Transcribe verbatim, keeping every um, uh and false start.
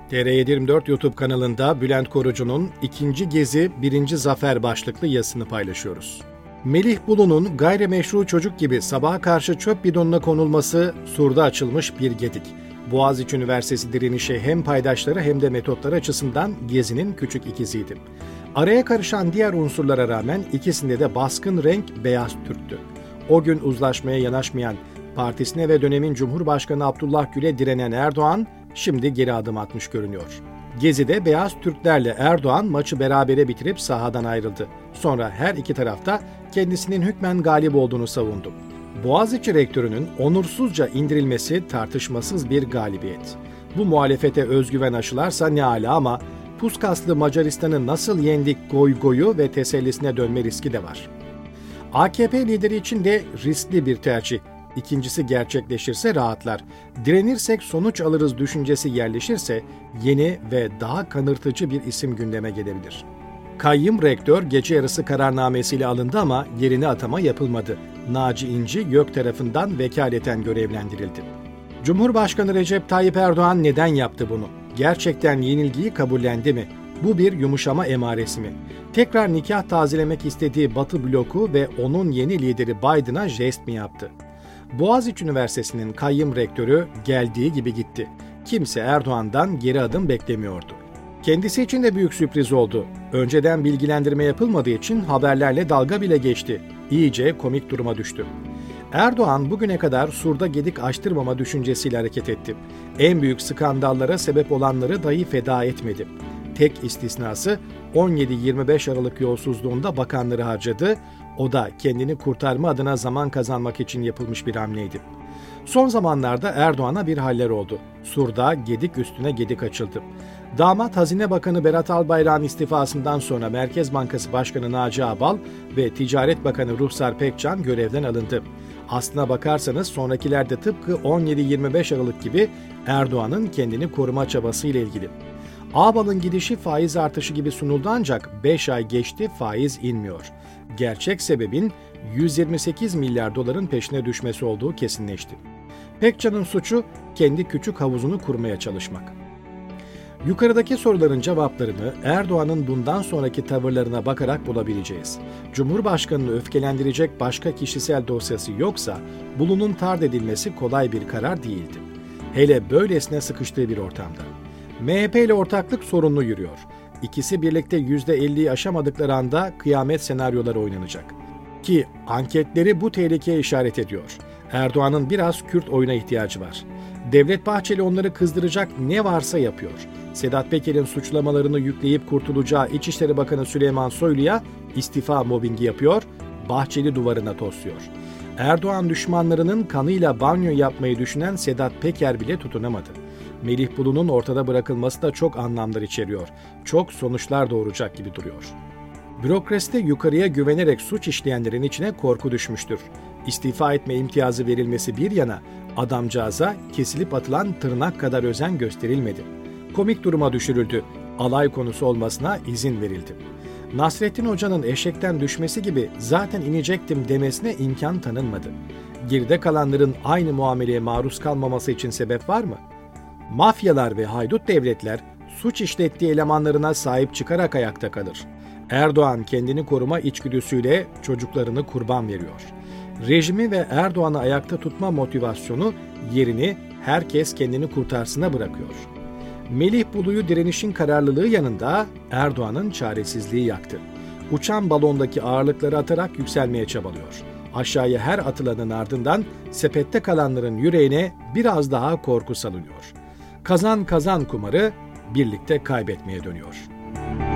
T R yedi yirmi dört YouTube kanalında Bülent Korucu'nun ikinci Gezi birinci Zafer başlıklı yazısını paylaşıyoruz. Melih Bulu'nun gayrimeşru çocuk gibi sabaha karşı çöp bidonuna konulması surda açılmış bir gedik. Boğaziçi Üniversitesi direnişi hem paydaşları hem de metotları açısından Gezi'nin küçük ikiziydi. Araya karışan diğer unsurlara rağmen ikisinde de baskın renk beyaz Türk'tü. O gün uzlaşmaya yanaşmayan, partisine ve dönemin Cumhurbaşkanı Abdullah Gül'e direnen Erdoğan, şimdi geri adım atmış görünüyor. Gezi'de beyaz Türklerle Erdoğan maçı berabere bitirip sahadan ayrıldı. Sonra her iki tarafta kendisinin hükmen galip olduğunu savundu. Boğaziçi rektörünün onursuzca indirilmesi tartışmasız bir galibiyet. Bu muhalefete özgüven aşılarsa ne ala ama puskaslı Macaristan'ı nasıl yendik goygoyu ve tesellisine dönme riski de var. A K P lideri için de riskli bir tercih. İkincisi gerçekleşirse rahatlar. Direnirsek sonuç alırız düşüncesi yerleşirse yeni ve daha kanırtıcı bir isim gündeme gelebilir. Kayyım rektör gece yarısı kararnamesiyle alındı ama yerine atama yapılmadı. Naci İnci YÖK tarafından vekaleten görevlendirildi. Cumhurbaşkanı Recep Tayyip Erdoğan neden yaptı bunu? Gerçekten yenilgiyi kabullendi mi? Bu bir yumuşama emaresi mi? Tekrar nikah tazelemek istediği Batı bloku ve onun yeni lideri Biden'a jest mi yaptı? Boğaziçi Üniversitesi'nin kayyım rektörü geldiği gibi gitti. Kimse Erdoğan'dan geri adım beklemiyordu. Kendisi için de büyük sürpriz oldu. Önceden bilgilendirme yapılmadığı için haberlerle dalga bile geçti. İyice komik duruma düştü. Erdoğan bugüne kadar surda gedik açtırmama düşüncesiyle hareket etti. En büyük skandallara sebep olanları dahi feda etmedi. Tek istisnası on yedi yirmi beş Aralık yolsuzluğunda bakanları harcadı. O da kendini kurtarma adına zaman kazanmak için yapılmış bir hamleydi. Son zamanlarda Erdoğan'a bir haller oldu. Sur'da gedik üstüne gedik açıldı. Damat Hazine Bakanı Berat Albayrak'ın istifasından sonra Merkez Bankası Başkanı Naci Ağbal ve Ticaret Bakanı Ruhsar Pekcan görevden alındı. Aslına bakarsanız sonrakiler de tıpkı on yedi yirmi beş Aralık gibi Erdoğan'ın kendini koruma çabasıyla ilgili. Ağbal'ın gidişi faiz artışı gibi sunuldu ancak beş ay geçti faiz inmiyor. Gerçek sebebin yüz yirmi sekiz milyar doların peşine düşmesi olduğu kesinleşti. Pekcan'ın suçu kendi küçük havuzunu kurmaya çalışmak. Yukarıdaki soruların cevaplarını Erdoğan'ın bundan sonraki tavırlarına bakarak bulabileceğiz. Cumhurbaşkanını öfkelendirecek başka kişisel dosyası yoksa Bulu'nun tard edilmesi kolay bir karar değildi. Hele böylesine sıkıştığı bir ortamda. M H P ile ortaklık sorunlu yürüyor. İkisi birlikte yüzde elliyi aşamadıkları anda kıyamet senaryoları oynanacak. Ki anketleri bu tehlikeye işaret ediyor. Erdoğan'ın biraz Kürt oyuna ihtiyacı var. Devlet Bahçeli onları kızdıracak ne varsa yapıyor. Sedat Peker'in suçlamalarını yükleyip kurtulacağı İçişleri Bakanı Süleyman Soylu'ya istifa mobbingi yapıyor, Bahçeli duvarına tosluyor. Erdoğan düşmanlarının kanıyla banyo yapmayı düşünen Sedat Peker bile tutunamadı. Melih Bulu'nun ortada bırakılması da çok anlamlar içeriyor. Çok sonuçlar doğuracak gibi duruyor. Bürokraside yukarıya güvenerek suç işleyenlerin içine korku düşmüştür. İstifa etme imtiyazı verilmesi bir yana, adamcağıza kesilip atılan tırnak kadar özen gösterilmedi. Komik duruma düşürüldü. Alay konusu olmasına izin verildi. Nasrettin Hoca'nın eşekten düşmesi gibi zaten inecektim demesine imkan tanınmadı. Geride kalanların aynı muameleye maruz kalmaması için sebep var mı? Mafyalar ve haydut devletler suç işlettiği elemanlarına sahip çıkarak ayakta kalır. Erdoğan kendini koruma içgüdüsüyle çocuklarını kurban veriyor. Rejimi ve Erdoğan'ı ayakta tutma motivasyonu yerini herkes kendini kurtarsına bırakıyor. Melih Bulu'yu direnişin kararlılığı yanında Erdoğan'ın çaresizliği yaktı. Uçan balondaki ağırlıkları atarak yükselmeye çabalıyor. Aşağıya her atılanın ardından sepette kalanların yüreğine biraz daha korku salınıyor. Kazan kazan kumarı birlikte kaybetmeye dönüyor.